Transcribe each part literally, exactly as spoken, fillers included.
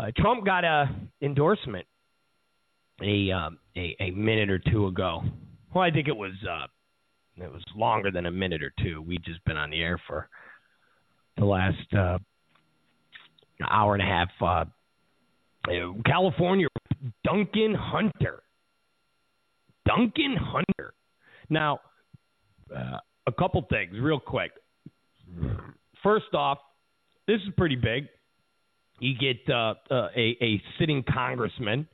Uh, Trump got a endorsement a, um, a a minute or two ago. Well, I think it was uh, it was longer than a minute or two. We've just been on the air for the last uh, hour and a half. Uh, California, Duncan Hunter. Duncan Hunter. Now, uh, a couple things real quick. First off, this is pretty big. You get uh, uh, a, a sitting congressman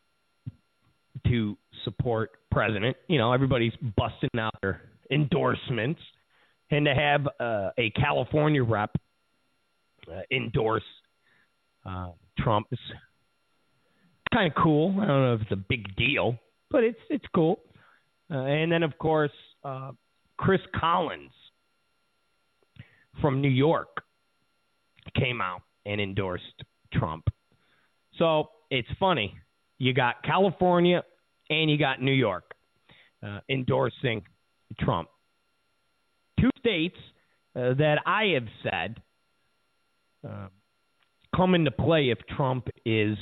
to support president. You know, everybody's busting out their endorsements. And to have uh, a California rep uh, endorse uh, Trump is kind of cool. I don't know if it's a big deal, but it's it's cool. Uh, and then, of course, uh, Chris Collins from New York came out and endorsed Trump. So it's funny. You got California and you got New York uh, endorsing Trump. Two states uh, that I have said uh, come into play if Trump is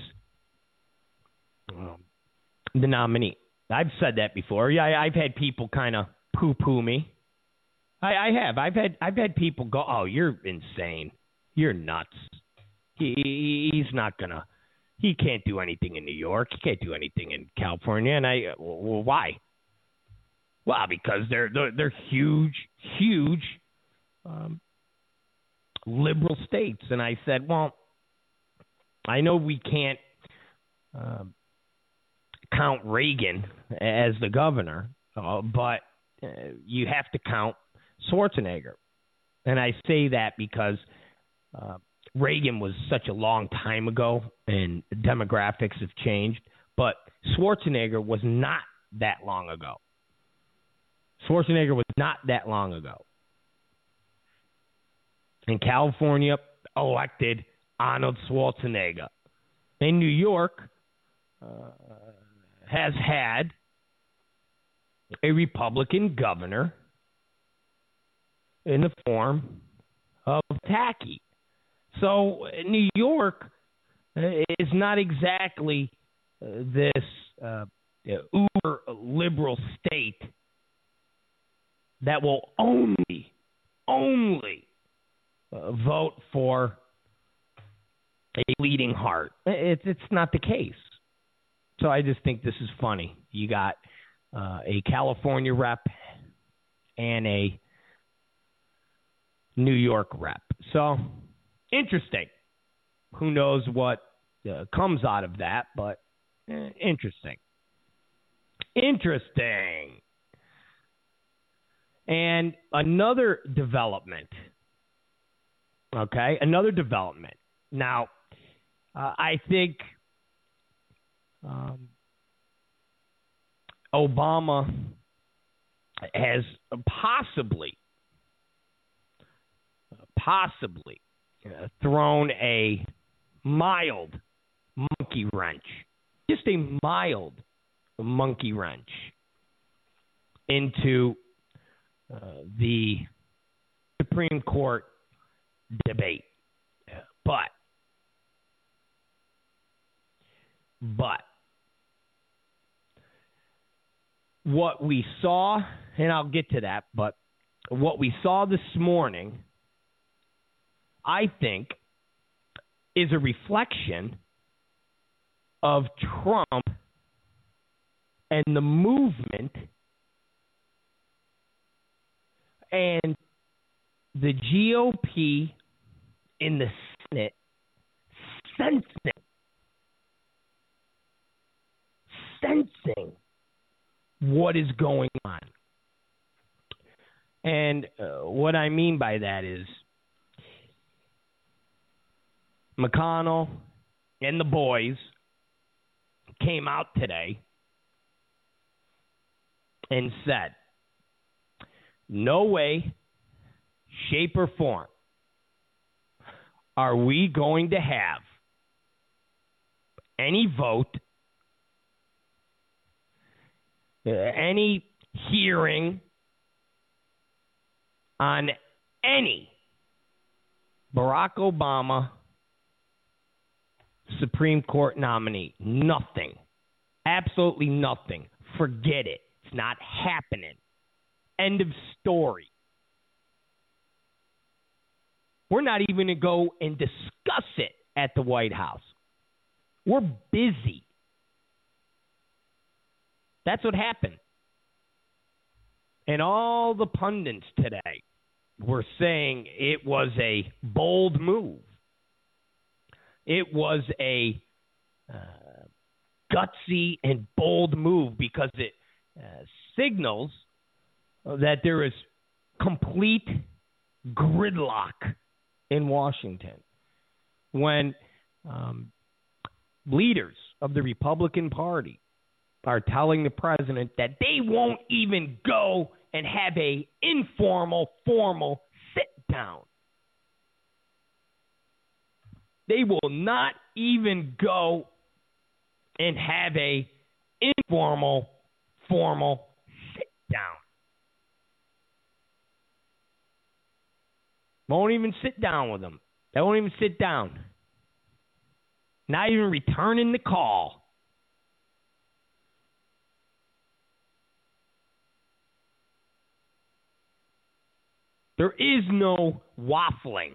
um, the nominee. I've said that before. Yeah, I, I've had people kind of poo-poo me. I, I have. I've had I've had people go, "Oh, you're insane. You're nuts. He, he's not gonna. He can't do anything in New York. He can't do anything in California." And I, well, why? Well, because they're they're, they're huge, huge um, liberal states. And I said, well, I know we can't uh, count Reagan as the governor, uh, but uh, you have to count Schwarzenegger. And I say that because uh, Reagan was such a long time ago and demographics have changed, but Schwarzenegger was not that long ago. Schwarzenegger was not that long ago. And California elected Arnold Schwarzenegger. In New York uh, has had a Republican governor in the form of Tacky. So New York is not exactly uh, this uh, uber liberal state that will only, only uh, vote for a bleeding heart. It's it's not the case. So I just think this is funny. You got uh, a California rep and a New York rep. So interesting. Who knows what uh, comes out of that, but eh, interesting. Interesting. And another development, okay, another development. Now, uh, I think um, Obama has possibly, possibly uh, thrown a mild monkey wrench, just a mild monkey wrench into Uh, the Supreme Court debate. But, but, what we saw, and I'll get to that, but what we saw this morning, I think, is a reflection of Trump and the movement and the G O P in the Senate sensing, sensing what is going on. And uh, what I mean by that is McConnell and the boys came out today and said, no way, shape, or form are we going to have any vote, uh, any hearing on any Barack Obama Supreme Court nominee. Nothing. Absolutely nothing. Forget it. It's not happening. End of story. We're not even going to go and discuss it at the White House. We're busy. That's what happened. And all the pundits today were saying it was a bold move. It was a uh, gutsy and bold move because it uh, signals that there is complete gridlock in Washington when um, leaders of the Republican Party are telling the president that they won't even go and have a informal, formal sit-down. They will not even go and have a informal, formal sit-down. Won't even sit down with them. They won't even sit down. Not even returning the call. There is no waffling.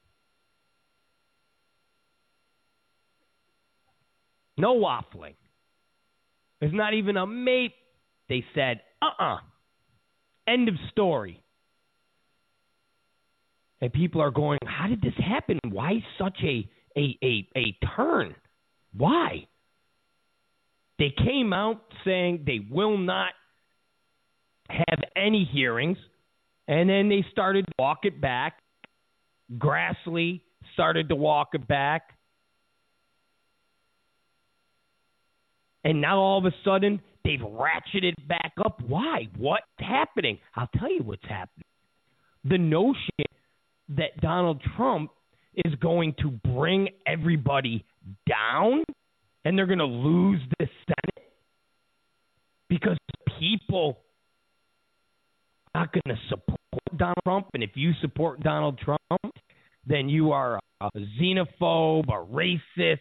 No waffling. There's not even a mate. They said, uh-uh. End of story. And people are going, how did this happen? Why such a a a, a turn? Why? They came out saying they will not have any hearings, and then they started to walk it back. Grassley started to walk it back. And now all of a sudden, they've ratcheted back up. Why? What's happening? I'll tell you what's happening. The notion that Donald Trump is going to bring everybody down and they're going to lose the Senate because people are not going to support Donald Trump. And if you support Donald Trump, then you are a xenophobe, a racist.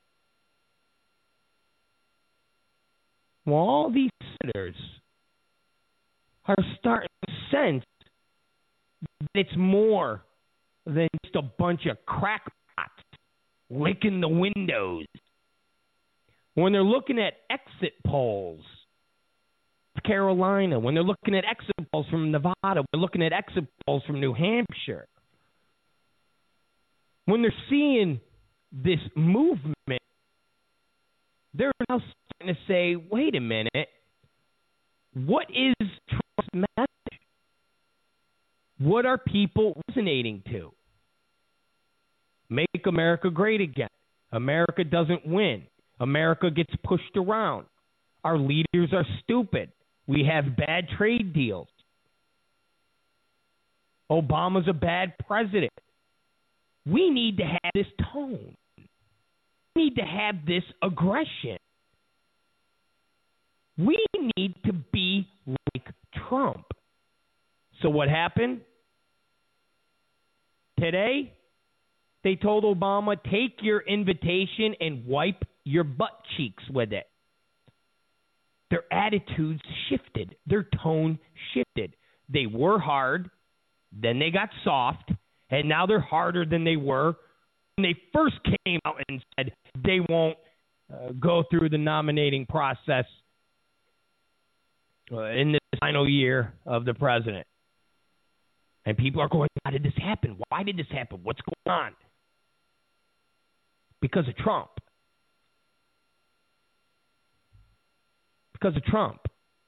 Well, all these senators are starting to sense that it's more than just a bunch of crackpots licking the windows. When they're looking at exit polls, Carolina, when they're looking at exit polls from Nevada, when they're looking at exit polls from New Hampshire, when they're seeing this movement, they're now starting to say, wait a minute, what is Trump's message? What are people resonating to? Make America great again. America doesn't win. America gets pushed around. Our leaders are stupid. We have bad trade deals. Obama's a bad president. We need to have this tone. We need to have this aggression. We need to be like Trump. So what happened? Today, they told Obama, take your invitation and wipe your butt cheeks with it. Their attitudes shifted. Their tone shifted. They were hard, then they got soft, and now they're harder than they were when they first came out and said they won't uh, go through the nominating process uh, in the final year of the president. And people are going, how did this happen? Why did this happen? What's going on? Because of Trump. Because of Trump.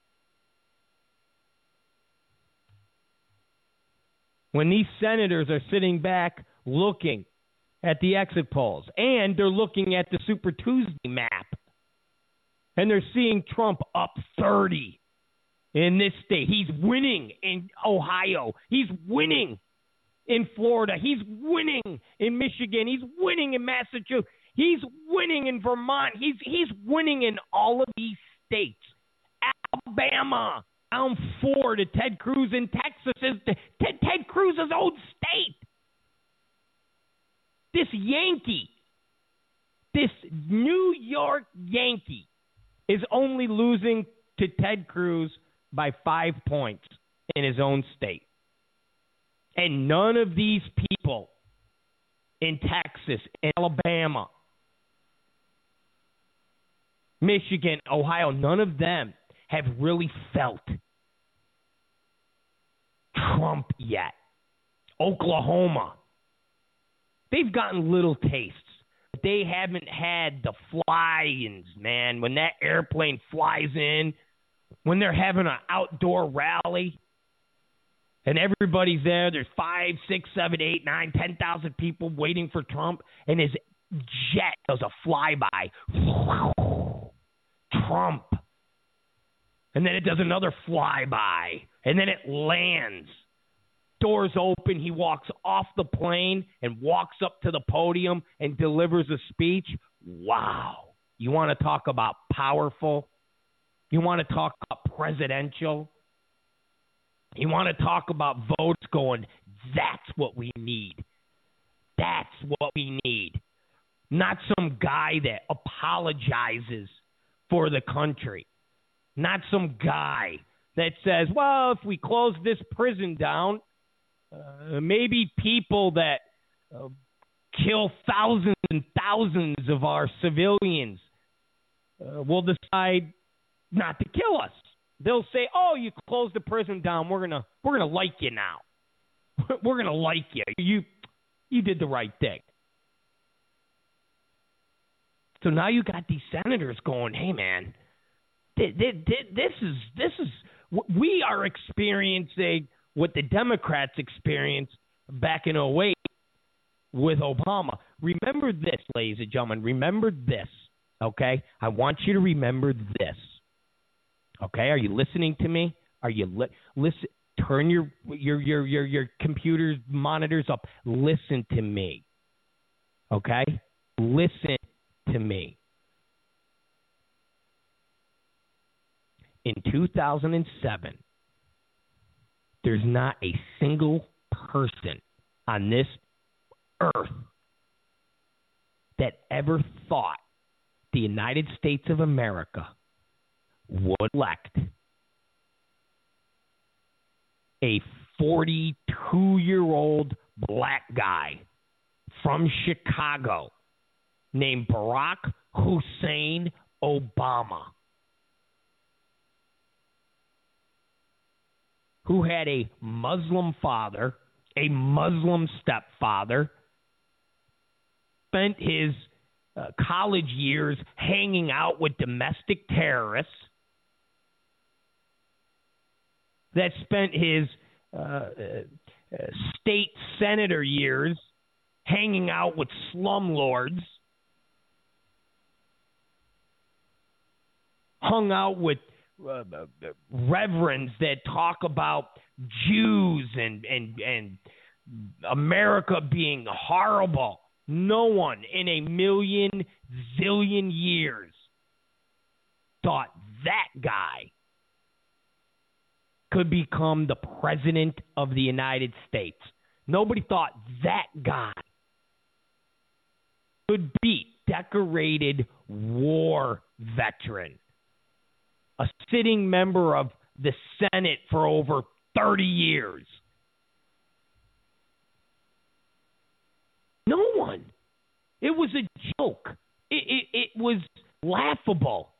When these senators are sitting back looking at the exit polls, and they're looking at the Super Tuesday map, and they're seeing Trump up thirty in this state. He's winning in Ohio. He's winning in Florida. He's winning in Michigan. He's winning in Massachusetts. He's winning in Vermont. He's he's winning in all of these states. Alabama down four to Ted Cruz in Texas is Ted, Ted Cruz's old state. This Yankee This New York Yankee is only losing to Ted Cruz by five points in his own state. And none of these people in Texas, Alabama, Michigan, Ohio, none of them have really felt Trump yet. Oklahoma, they've gotten little tastes. But they haven't had the fly-ins, man. When that airplane flies in, when they're having an outdoor rally, and everybody's there, there's five, six, seven, eight, nine, ten thousand people waiting for Trump, and his jet does a flyby. Trump. And then it does another flyby, and then it lands. Doors open, he walks off the plane and walks up to the podium and delivers a speech. Wow. You want to talk about powerful? You want to talk about presidential? You want to talk about votes going, that's what we need. That's what we need. Not some guy that apologizes for the country. Not some guy that says, well, if we close this prison down, Uh, maybe people that uh, kill thousands and thousands of our civilians uh, will decide not to kill us. They'll say, "Oh, you closed the prison down. We're gonna we're gonna like you now. We're gonna like you. You you did the right thing." So now you got these senators going, "Hey, man, this is this is we are experiencing what the Democrats experienced back in oh eight with Obama." Remember this, ladies and gentlemen. Remember this, okay? I want you to remember this, okay? Are you listening to me? Are you li- listen? Turn your your your your your computer monitors up. Listen to me, okay? Listen to me. In two thousand seven. There's not a single person on this earth that ever thought the United States of America would elect a forty-two-year-old black guy from Chicago named Barack Hussein Obama, who had a Muslim father, a Muslim stepfather, spent his uh, college years hanging out with domestic terrorists, that spent his uh, uh, state senator years hanging out with slumlords, hung out with Uh, reverends that talk about Jews and, and and America being horrible. No one in a million zillion years thought that guy could become the president of the United States. Nobody thought that guy could beat decorated war veteran, a sitting member of the Senate for over thirty years. No one. It was a joke. It, it, it was laughable.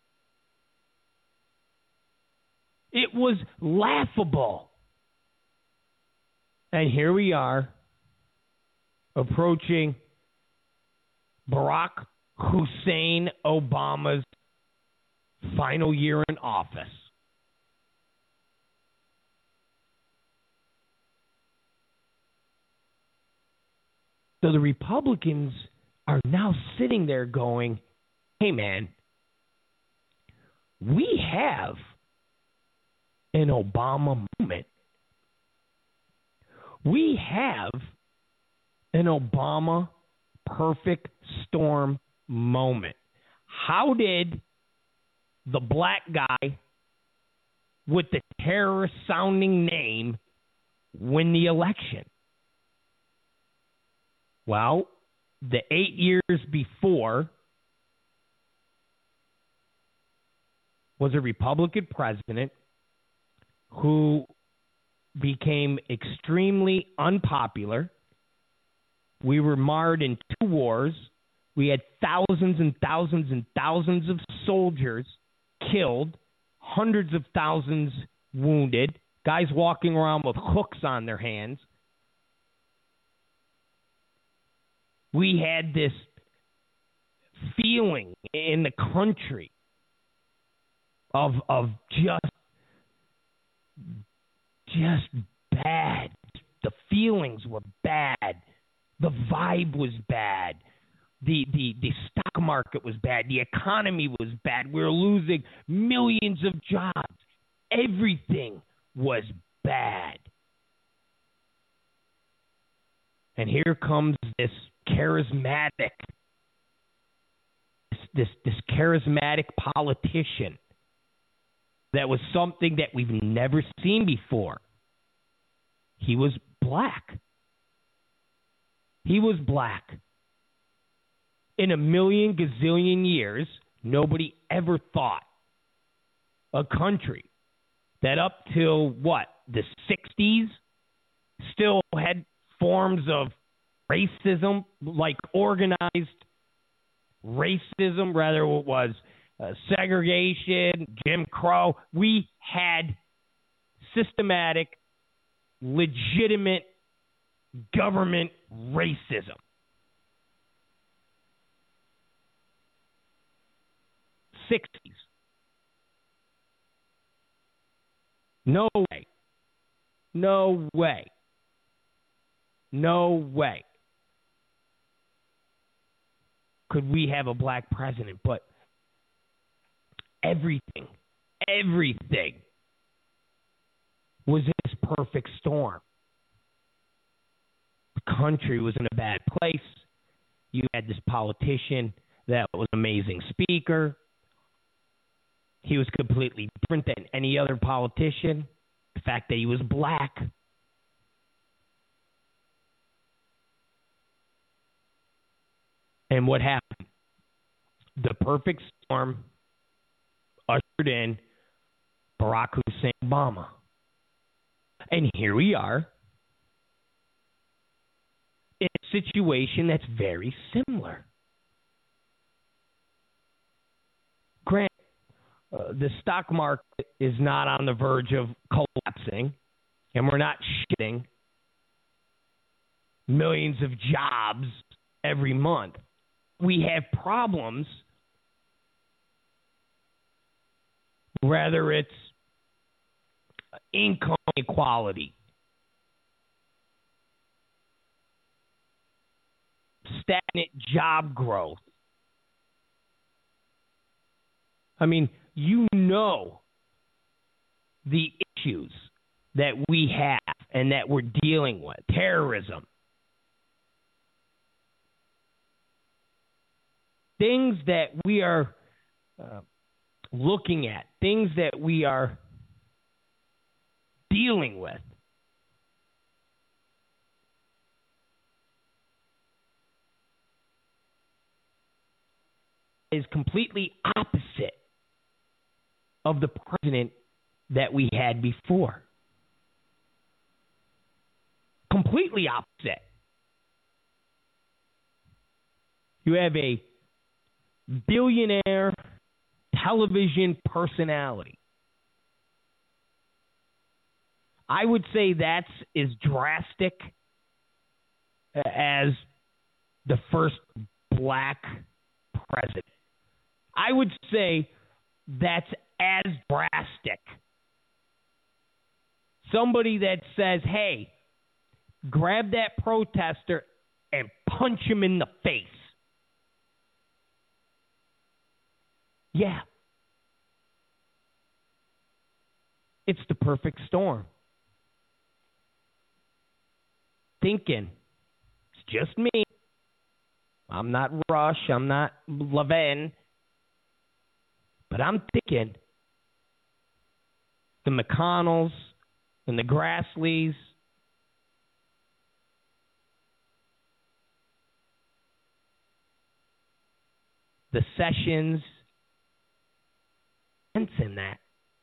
It was laughable. And here we are, approaching Barack Hussein Obama's final year in office. So the Republicans are now sitting there going, hey, man, we have an Obama moment. We have an Obama perfect storm moment. How did the black guy with the terrorist-sounding name win the election? Well, the eight years before was a Republican president who became extremely unpopular. We were marred in two wars. We had thousands and thousands and thousands of soldiers killed, hundreds of thousands wounded, guys walking around with hooks on their hands. We had this feeling in the country of of just just bad. The feelings were bad. The vibe was bad. The, the the stock market was bad. The economy was bad. We were losing millions of jobs. Everything was bad. And here comes this charismatic, this, this, this charismatic politician that was something that we've never seen before. He was black. He was black. In a million gazillion years, nobody ever thought a country that up till, what, the sixties still had forms of racism, like organized racism, rather it was uh, segregation, Jim Crow. We had systematic, legitimate government racism. sixties. No way. No way. No way could we have a black president, but everything, everything was this perfect storm. The country was in a bad place. You had this politician that was an amazing speaker. He was completely different than any other politician. The fact that he was black. And what happened? The perfect storm ushered in Barack Hussein Obama. And here we are in a situation that's very similar. Grant, uh, the stock market is not on the verge of collapsing, and we're not shitting millions of jobs every month. We have problems, whether it's income inequality, stagnant job growth. I mean, you know the issues that we have and that we're dealing with. Terrorism. Things that we are uh, looking at, things that we are dealing with. Is completely opposite of the president that we had before. Completely opposite. You have a billionaire television personality. I would say that's as drastic as the first black president. I would say that's as drastic. Somebody that says, hey, grab that protester and punch him in the face. Yeah. It's the perfect storm. Thinking, it's just me. I'm not Rush. I'm not Levin. But I'm thinking the McConnells and the Grassleys, the Sessions. Sense in that.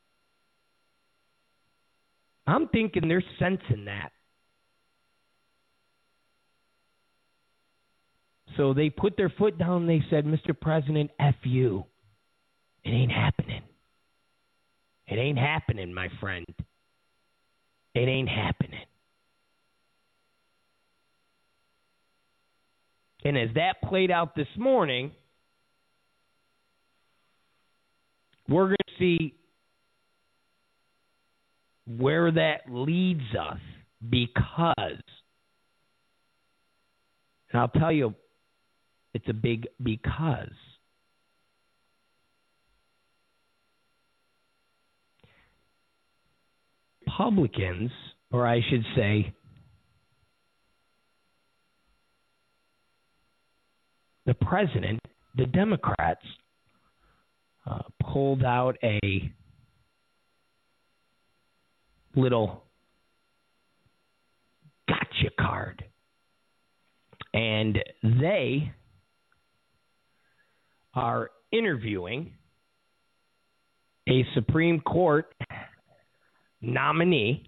I'm thinking there's sense in that. So they put their foot down and they said, Mister President, F you. It ain't happening. It ain't happening, my friend. It ain't happening. And as that played out this morning, we're going to see where that leads us, because, and I'll tell you, it's a big because. Republicans, or I should say, the president, the Democrats, uh, pulled out a little gotcha card. And they are interviewing a Supreme Court nominee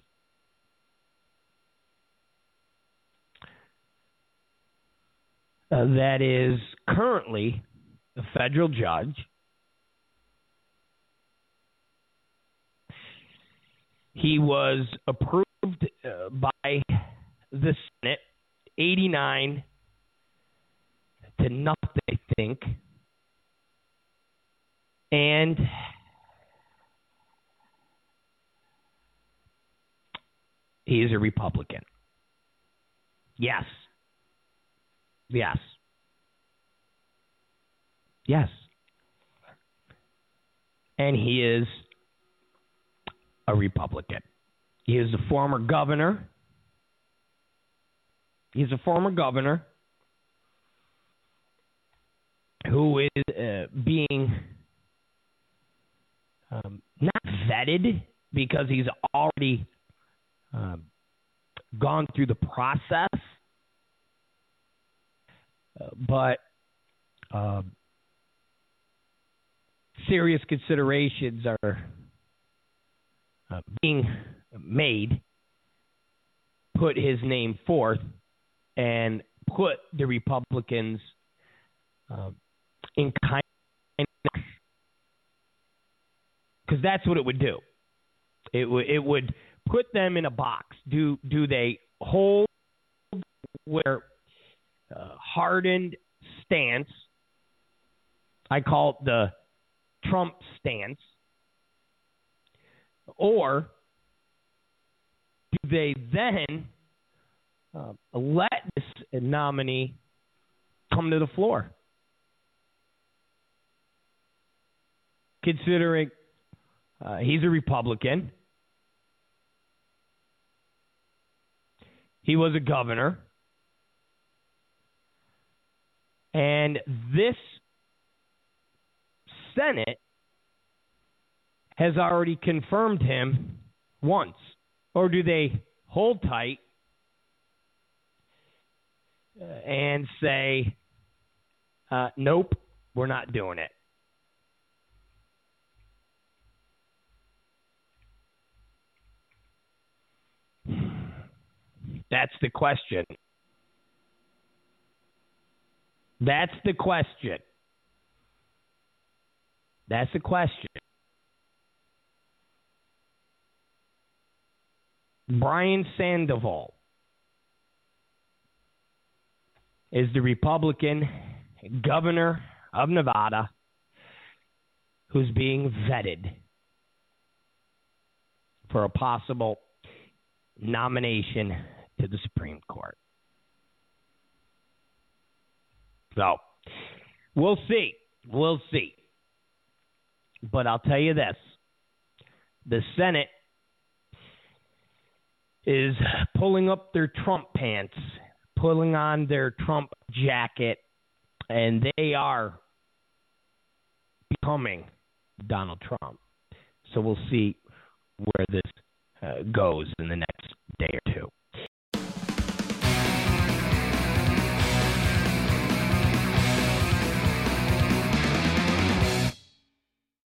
uh, that is currently a federal judge. He was approved uh, by the Senate, eighty-nine to nothing, I think. And he is a Republican. Yes. Yes. Yes. And he is a Republican. He is a former governor. He's a former governor who is uh, being um, not vetted because he's already uh, gone through the process, uh, but uh, serious considerations are uh, being made, put his name forth, and put the Republicans uh, in kind of, because that's what it would do. It would it would put them in a box. Do do they hold their uh, hardened stance? I call it the Trump stance. Or do they then uh, let this nominee come to the floor? Considering uh, he's a Republican, he was a governor, and this Senate has already confirmed him once. Or do they hold tight and say, uh, nope, we're not doing it? That's the question. That's the question. That's the question. Brian Sandoval is the Republican governor of Nevada who's being vetted for a possible nomination to the Supreme Court. So, we'll see. We'll see. But I'll tell you this. The Senate is pulling up their Trump pants, pulling on their Trump jacket, and they are becoming Donald Trump. So we'll see where this uh, goes in the next